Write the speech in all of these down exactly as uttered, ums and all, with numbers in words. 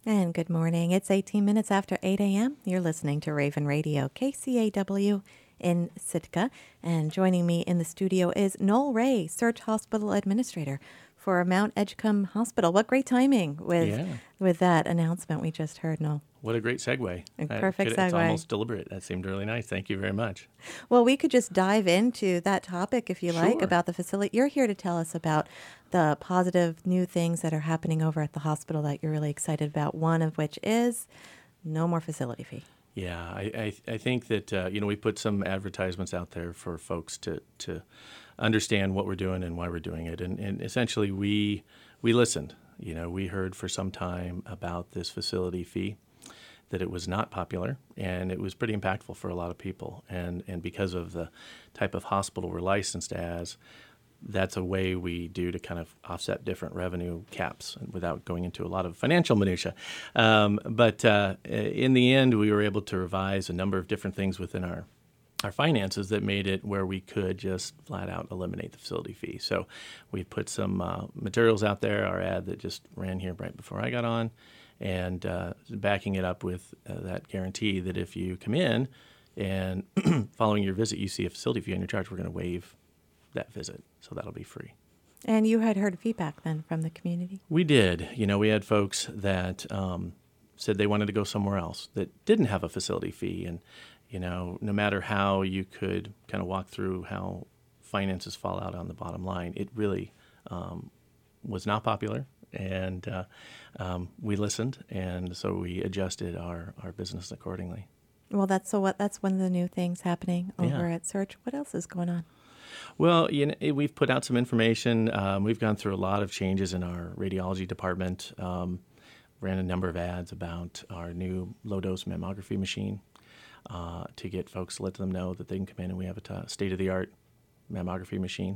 And good morning. It's eighteen minutes after eight a.m. You're listening to Raven Radio, K C A W in Sitka. And joining me in the studio is Noel Ray, Search Hospital Administrator for Mount Edgecombe Hospital. What great timing with Yeah. with that announcement we just heard, Noel. What a great segue. A I perfect could- It's segue. almost deliberate. That seemed really nice. Thank you very much. Well, we could just dive into that topic if you like Sure. about the facility. You're here to tell us about the positive new things that are happening over at the hospital that you're really excited about, one of which is no more facility fee. Yeah, I, I, I think that, uh, you know, we put some advertisements out there for folks to, to understand what we're doing and why we're doing it. And, and essentially, we, we listened. You know, we heard for some time about this facility fee, that it was not popular, and it was pretty impactful for a lot of people. And, and because of the type of hospital we're licensed as, that's a way we do to kind of offset different revenue caps without going into a lot of financial minutia. Um, but uh, in the end, we were able to revise a number of different things within our our finances that made it where we could just flat out eliminate the facility fee. So we put some uh, materials out there, our ad that just ran here right before I got on, and uh, backing it up with uh, that guarantee that if you come in and following your visit you see a facility fee on your charge, we're going to waive that visit. So that'll be free. And you had heard feedback then from the community? We did. You know, we had folks that um, said they wanted to go somewhere else that didn't have a facility fee. And, you know, no matter how you could kind of walk through how finances fall out on the bottom line, it really um, was not popular. And uh, um, we listened, and so we adjusted our, our business accordingly. Well, that's so what that's one of the new things happening over Yeah. at Search. What else is going on? Well, you know, eh, we've put out some information. Um, we've gone through a lot of changes in our radiology department. Um, ran a number of ads about our new low-dose mammography machine uh, to get folks to let them know that they can come in and we have a t- state-of-the-art mammography machine.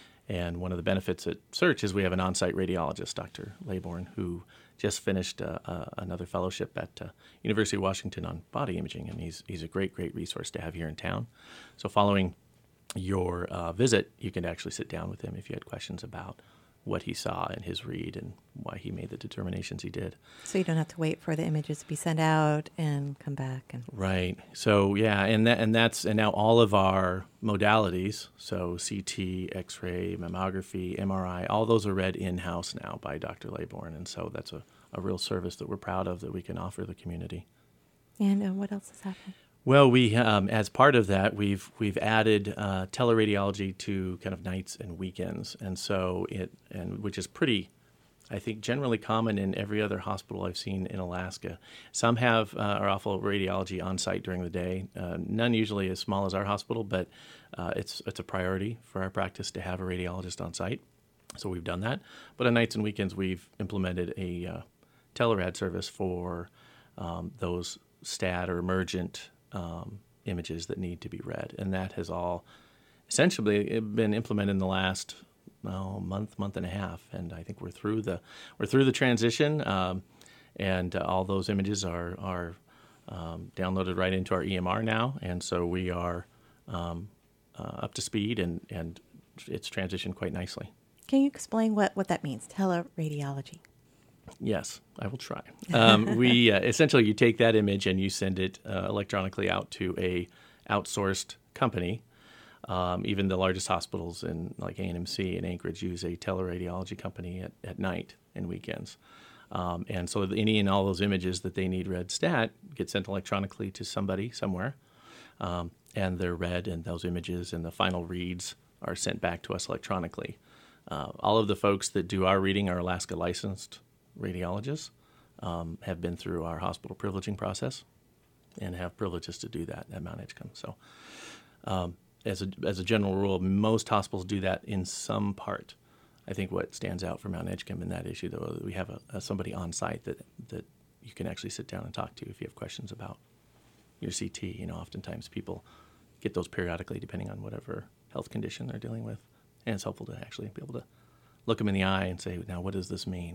And one of the benefits at Search is we have an on-site radiologist, Doctor Laybourne, who just finished uh, uh, another fellowship at uh, University of Washington on body imaging, and he's he's a great, great resource to have here in town. So following your uh, visit, you can actually sit down with him if you had questions about what he saw in his read and why he made the determinations he did. So you don't have to wait for the images to be sent out and come back. And Right. So yeah, and that and that's and now all of our modalities, so C T, X-ray, mammography, M R I, all those are read in-house now by Doctor Laybourne, and so that's a, a real service that we're proud of that we can offer the community. and uh, what else is happening? Well, we um, as part of that, we've we've added uh, teleradiology to kind of nights and weekends, and so it and which is pretty, I think, generally common in every other hospital I've seen in Alaska. Some have uh, our awful radiology on site during the day. Uh, none usually as small as our hospital, but uh, it's it's a priority for our practice to have a radiologist on site. So we've done that. But on nights and weekends, we've implemented a uh, telerad service for um, those stat or emergent um, images that need to be read, and that has all essentially been implemented in the last oh, month, month and a half, and I think we're through the we're through the transition, um, and uh, all those images are are um, downloaded right into our E M R now, and so we are um, uh, up to speed, and and it's transitioned quite nicely. Can you explain what, what that means, teleradiology? Yes, I will try. Um, we uh, essentially you take that image and you send it uh, electronically out to a outsourced company. Um, even the largest hospitals in like A N M C in Anchorage use a teleradiology company at, at night and weekends. Um, and so any and all those images that they need read stat get sent electronically to somebody somewhere, um, and they're read, and those images and the final reads are sent back to us electronically. Uh, all of the folks that do our reading are Alaska licensed radiologists, um, have been through our hospital privileging process and have privileges to do that at Mount Edgecombe. So um, as, a, as a general rule, most hospitals do that in some part. I think what stands out for Mount Edgecombe in that issue, though, we have a, a somebody on site that, that you can actually sit down and talk to if you have questions about your C T. You know, oftentimes people get those periodically depending on whatever health condition they're dealing with. And it's helpful to actually be able to look them in the eye and say, now, what does this mean?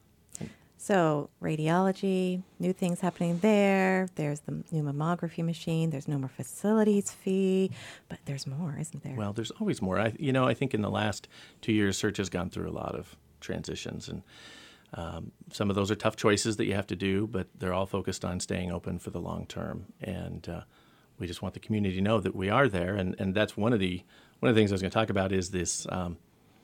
So radiology, new things happening there. There's the new mammography machine. There's no more facilities fee, but there's more, isn't there? Well, there's always more. I, you know, I think in the last two years, Search has gone through a lot of transitions. And Um, some of those are tough choices that you have to do, but they're all focused on staying open for the long term. And uh, we just want the community to know that we are there. And, and that's one of the one of the things I was going to talk about is this, um,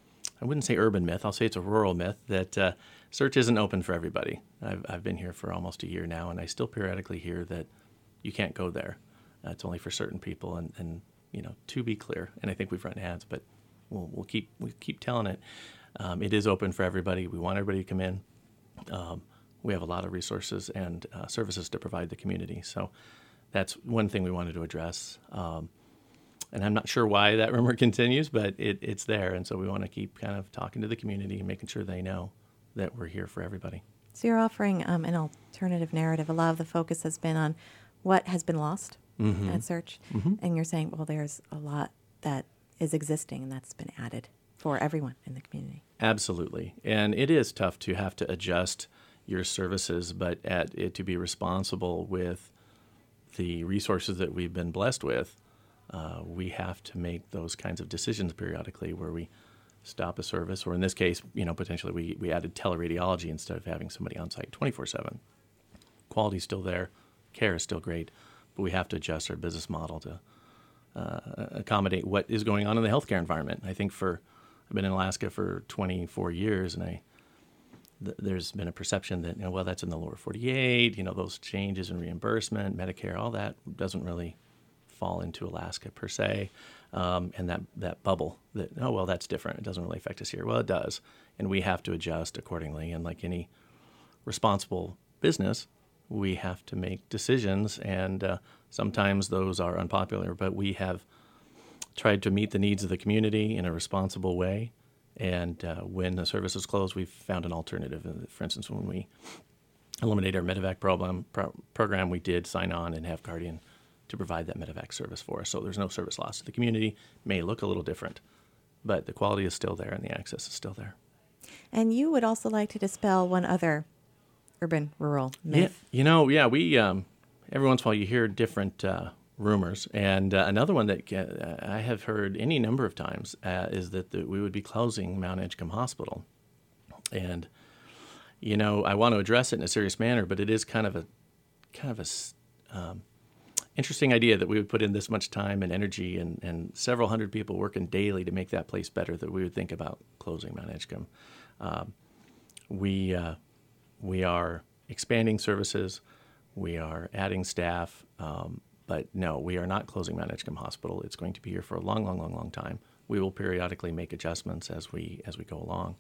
I wouldn't say urban myth, I'll say it's a rural myth, that uh, Search isn't open for everybody. I've, I've been here for almost a year now, and I still periodically hear that you can't go there. Uh, it's only for certain people, and, and you know, to be clear, and I think we've run ads, but we'll, we'll keep we keep telling it. Um, it is open for everybody. We want everybody to come in. Um, we have a lot of resources and uh, services to provide the community. So that's one thing we wanted to address. Um, and I'm not sure why that rumor continues, but it, it's there. And so we want to keep kind of talking to the community and making sure they know that we're here for everybody. So you're offering um, an alternative narrative. A lot of the focus has been on what has been lost mm-hmm. at Search. Mm-hmm. And you're saying, well, there's a lot that is existing and that's been added for everyone in the community. Absolutely. And it is tough to have to adjust your services, but at it to be responsible with the resources that we've been blessed with, uh, we have to make those kinds of decisions periodically where we stop a service, or in this case, you know, potentially we, we added teleradiology instead of having somebody on site twenty-four seven. Quality's still there, care is still great, but we have to adjust our business model to uh, accommodate what is going on in the healthcare environment. I think for I've been in Alaska for twenty-four years, and I th- there's been a perception that, you know, well, that's in the lower forty-eight, you know, those changes in reimbursement, Medicare, all that doesn't really fall into Alaska per se. Um, and that, that bubble that, oh, well, that's different. It doesn't really affect us here. Well, it does. And we have to adjust accordingly. And like any responsible business, we have to make decisions. And uh, sometimes those are unpopular, but we have tried to meet the needs of the community in a responsible way. And uh, when the service is closed, we've found an alternative. For instance, when we eliminated our Medevac program, pro- program, we did sign on and have Guardian to provide that Medevac service for us. So there's no service loss. The community may look a little different, but the quality is still there and the access is still there. And you would also like to dispel one other urban-rural myth. Yeah, you know, yeah, we, um, every once in a while you hear different uh, rumors. And uh, another one that uh, I have heard any number of times uh, is that the, we would be closing Mount Edgecombe Hospital. And, you know, I want to address it in a serious manner, but it is kind of a, kind of a, um, interesting idea that we would put in this much time and energy and, and several hundred people working daily to make that place better, that we would think about closing Mount Edgecombe. Um, we uh, we are expanding services. We are adding staff. Um, but no, we are not closing Mount Edgecombe Hospital. It's going to be here for a long, long, long, long time. We will periodically make adjustments as we as we go along.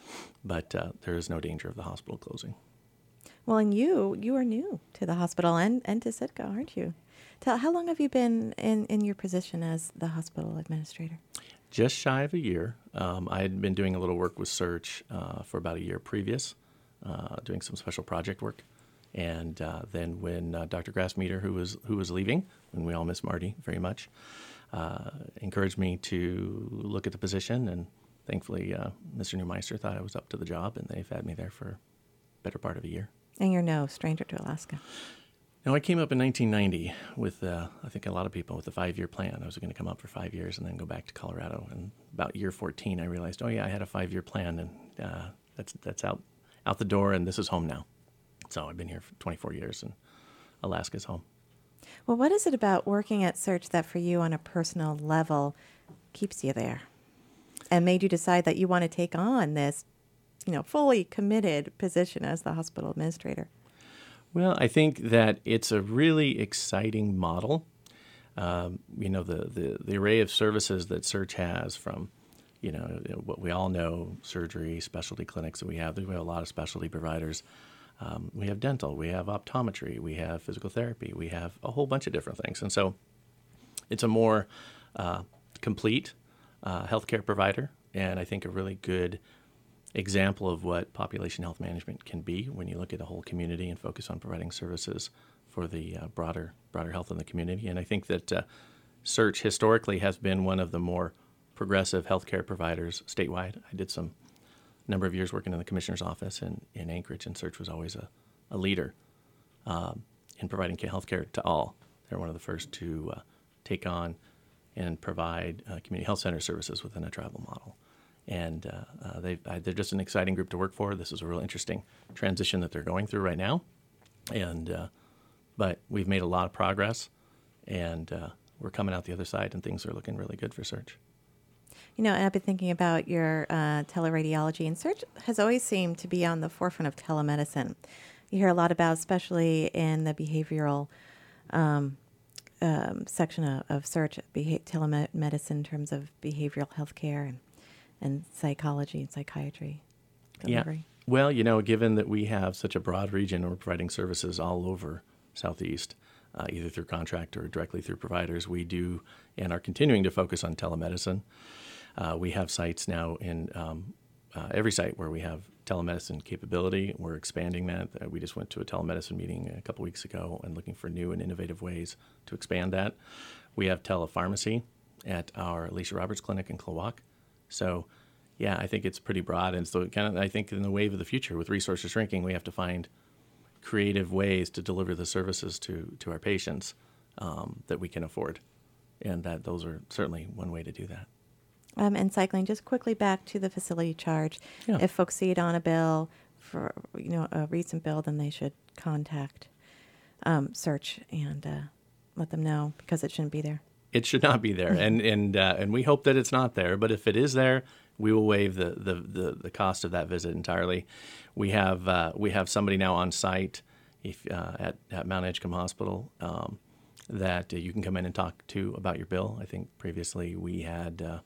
But uh, there is no danger of the hospital closing. Well, and you, you are new to the hospital and, and to Sitka, aren't you? Tell, how long have you been in, in your position as the hospital administrator? Just shy of a year. Um, I had been doing a little work with Search uh, for about a year previous, uh, doing some special project work. And uh, then when uh, Doctor Grassmeter, who was who was leaving, and we all miss Marty very much, uh, encouraged me to look at the position. And thankfully, uh, Mister Neumeister thought I was up to the job, and they've had me there for a better part of a year. And you're no stranger to Alaska. No, I came up in nineteen ninety with, uh, I think a lot of people, with a five-year plan. I was going to come up for five years and then go back to Colorado. And about year fourteen, I realized, oh, yeah, I had a five-year plan, and uh, that's that's out out the door, and this is home now. So I've been here for twenty-four years, and Alaska's home. Well, what is it about working at Search that for you on a personal level keeps you there and made you decide that you want to take on this, you know, fully committed position as the hospital administrator? Well, I think that it's a really exciting model. Um, you know, the, the, the array of services that Search has, from, you know, what we all know, surgery, specialty clinics that we have. We have a lot of specialty providers. Um, we have dental, we have optometry, we have physical therapy, we have a whole bunch of different things. And so it's a more uh, complete uh, healthcare provider, and I think a really good example of what population health management can be when you look at the whole community and focus on providing services for the uh, broader broader health in the community. And I think that uh, Search historically has been one of the more progressive healthcare providers statewide. I did some number of years working in the commissioner's office in, in Anchorage, and Search was always a, a leader um, in providing healthcare to all. They're one of the first to uh, take on and provide uh, community health center services within a tribal model. And uh, uh, they uh, they're just an exciting group to work for. This is a real interesting transition that they're going through right now. And uh, but we've made a lot of progress, and uh, we're coming out the other side, and things are looking really good for Search. You know, I've been thinking about your uh, teleradiology, and Search has always seemed to be on the forefront of telemedicine. You hear a lot about, especially in the behavioral um, um, section of, of Search, beha- telemedicine in terms of behavioral health care and, and psychology and psychiatry delivery. Yeah. Well, you know, given that we have such a broad region, we're providing services all over Southeast, uh, either through contract or directly through providers, we do and are continuing to focus on telemedicine. Uh, we have sites now in um, uh, every site where we have telemedicine capability. We're expanding that. Uh, we just went to a telemedicine meeting a couple weeks ago and looking for new and innovative ways to expand that. We have telepharmacy at our Alicia Roberts Clinic in Cloac. So, yeah, I think it's pretty broad. And so kind of, I think in the wave of the future with resources shrinking, we have to find creative ways to deliver the services to, to our patients um, that we can afford. And that those are certainly one way to do that. Um, and cycling, just quickly back to the facility charge. Yeah. If folks see it on a bill for, you know, a recent bill, then they should contact um, Search and uh, let them know, because it shouldn't be there. It should not be there, and and uh, and we hope that it's not there. But if it is there, we will waive the the, the, the cost of that visit entirely. We have uh, we have somebody now on site if, uh, at at Mount Edgecombe Hospital um, that uh, you can come in and talk to about your bill. I think previously we had uh,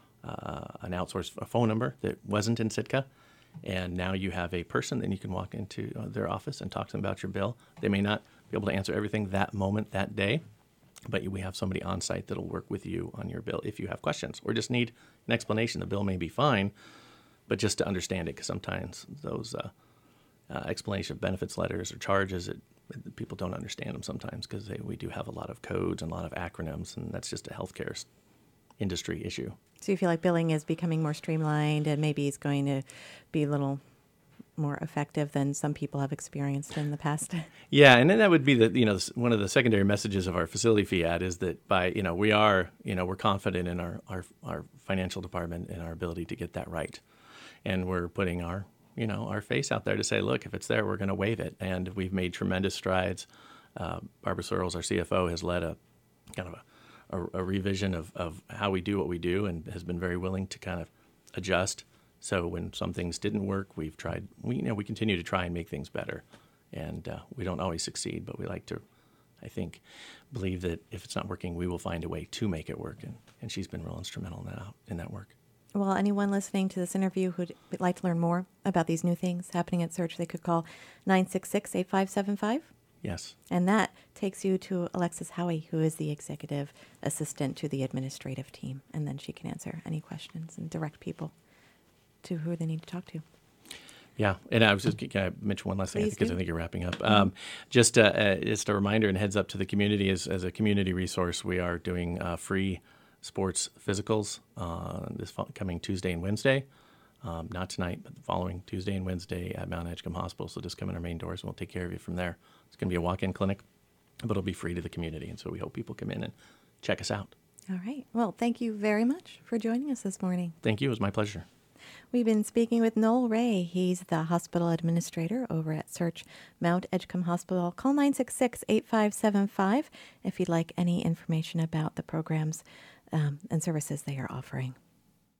uh, an outsourced a phone number that wasn't in Sitka, and now you have a person that you can walk into uh, their office and talk to them about your bill. They may not be able to answer everything that moment, that day, but we have somebody on site that'll work with you on your bill if you have questions or just need an explanation. The bill may be fine, but just to understand it, because sometimes those uh, uh, explanation of benefits letters or charges, it, it, people don't understand them sometimes because we do have a lot of codes and a lot of acronyms, and that's just a healthcare s- industry issue. So you feel like billing is becoming more streamlined and maybe it's going to be a little more effective than some people have experienced in the past? Yeah, and then that would be the you know one of the secondary messages of our facility fee ad is that by you know we are you know we're confident in our our, our financial department and our ability to get that right, and we're putting our you know our face out there to say, look, if it's there, we're going to waive it, and we've made tremendous strides. Uh, Barbara Searles, our C F O, has led a kind of a A, a revision of, of how we do what we do and has been very willing to kind of adjust. So when some things didn't work, we've tried, we, you know, we continue to try and make things better. And uh, we don't always succeed, but we like to, I think, believe that if it's not working, we will find a way to make it work. And, and she's been real instrumental in that, in that work. Well, anyone listening to this interview who'd like to learn more about these new things happening at Search, they could call nine six six, eight five seven five. Yes. And that takes you to Alexis Howie, who is the executive assistant to the administrative team. And then she can answer any questions and direct people to who they need to talk to. Yeah, and I was just can I mention one last thing Please because do. I think you're wrapping up. Um, just uh, uh, just a reminder and heads up to the community as as a community resource, we are doing uh, free sports physicals uh, this fo- coming Tuesday and Wednesday. Um, not tonight, but the following Tuesday and Wednesday at Mount Edgecombe Hospital. So just come in our main doors and we'll take care of you from there. It's going to be a walk-in clinic, but it'll be free to the community. And so we hope people come in and check us out. All right. Well, thank you very much for joining us this morning. Thank you. It was my pleasure. We've been speaking with Noel Ray. He's the hospital administrator over at Search Mount Edgecombe Hospital. Call nine six six, eight five seven five if you'd like any information about the programs um, and services they are offering.